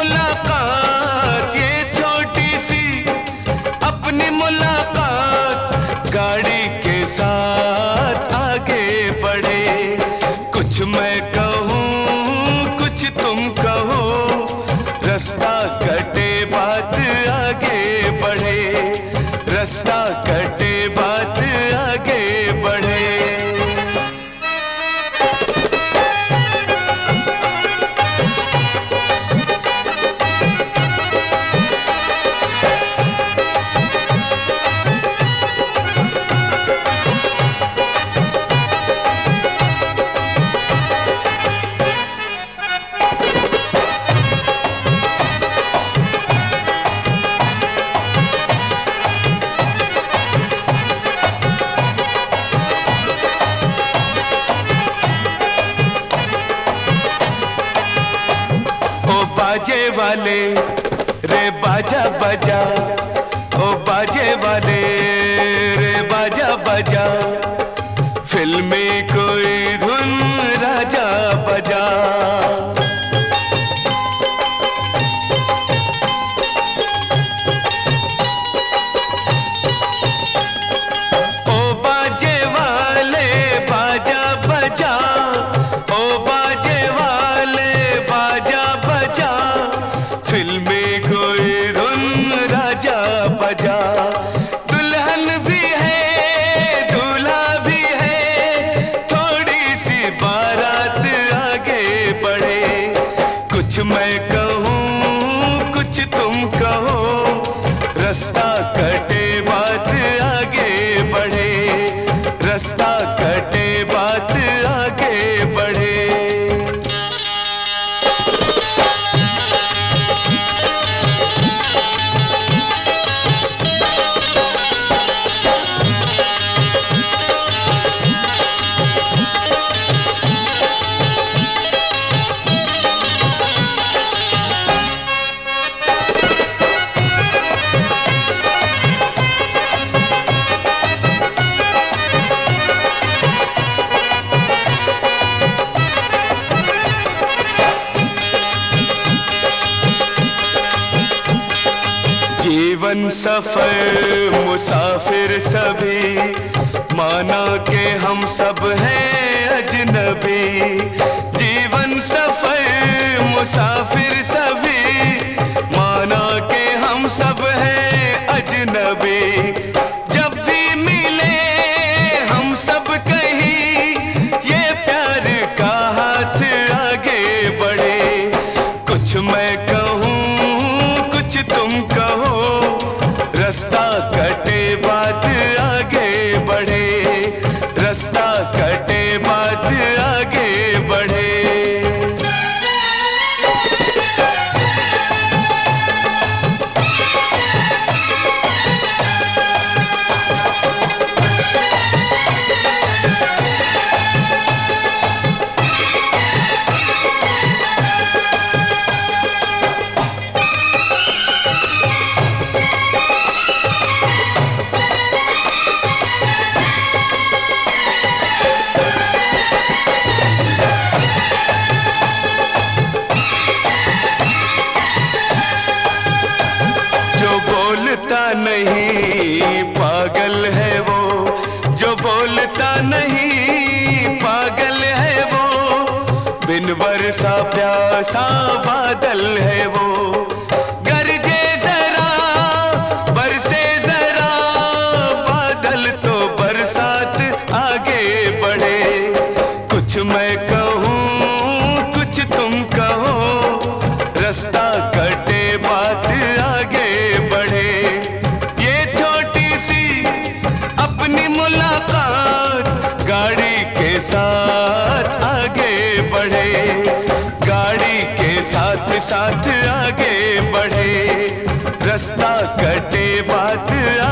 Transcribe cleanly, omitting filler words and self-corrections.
मुलाकात, ये छोटी सी अपनी मुलाकात, गाड़ी के साथ आगे बढ़े। कुछ मैं कहूँ कुछ तुम कहो, रास्ता कटे बात आगे बढ़े, रास्ता कटे बात आगे बढ़े। बाजे वाले रे बाजा बजा, ओ बाजे वाले रे बाजा बजा, फिल्मी कोई धुन राजा बजा। ओ बाजे वाले बाजा बजा, ओ बाजे वाले बाजा बजा, फिल्मी कोई धुन राजा बजा। दुल्हन भी है दूल्हा भी है, थोड़ी सी बारात आगे बढ़े। कुछ मैं कहूँ कुछ तुम कहो, रास्ता कटे बात आगे बढ़े, रास्ता कटे बात आगे बढ़े। जीवन सफर मुसाफिर सभी, माना के हम सब हैं अजनबी। जीवन सफर मुसाफिर सभी, माना के हम सब हैं अजनबी। जब भी मिले हम सब कहीं, ये प्यार का हाथ आगे बढ़े। कुछ मैं कहूँ कुछ तुम कहो, रास्ता कटे बात आगे बढ़े, रास्ता कटे बात आगे बढ़े। बोलता नहीं पागल है वो, जो बोलता नहीं पागल है वो, बिन बरसा प्यासा बादल है वो। गरजे जरा बरसे जरा बादल, तो बरसात आगे बढ़े। कुछ मैं कहूँ कुछ तुम कहो, रास्ता कटे बात आगे बढ़े। ये छोटी सी अपनी मुलाकात, गाड़ी के साथ आगे बढ़े, गाड़ी के साथ साथ आगे बढ़े, रास्ता कटे बात